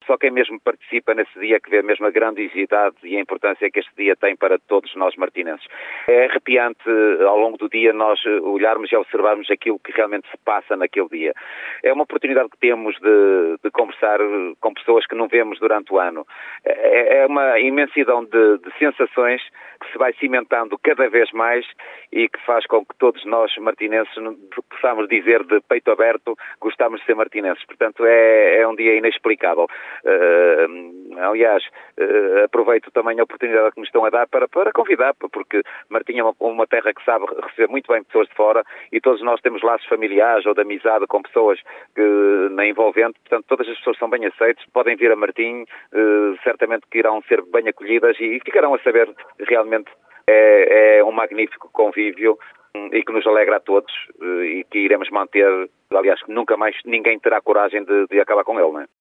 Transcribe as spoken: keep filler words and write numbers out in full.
só quem mesmo participa nesse dia que vê mesmo a grandiosidade e a importância que este dia tem para todos nós martinenses. É arrepiante ao longo do dia nós olharmos e observarmos aquilo que realmente se passa naquele dia. É uma oportunidade que temos de, de conversar com pessoas que não vemos durante o ano. É, é uma imensidão de, de sensações que se vai cimentando cada vez mais e que faz com que todos nós martinenses possamos dizer de peito aberto gostamos de ser martinenses. Portanto, é, é um dia inexplicável. Uh, aliás, uh, aproveito também a oportunidade que me estão a dar para, para convidar, porque Martim é uma, uma terra que sabe receber muito bem pessoas de fora e todos nós temos laços familiares ou de amizade com pessoas que, na envolvente, portanto, todas as pessoas são bem aceitas, podem vir a Martim, uh, certamente que irão ser bem acolhidas e, e ficarão a saber realmente é, é um magnífico convívio e que nos alegra a todos e que iremos manter, aliás, que nunca mais ninguém terá coragem de, de acabar com ele, não é?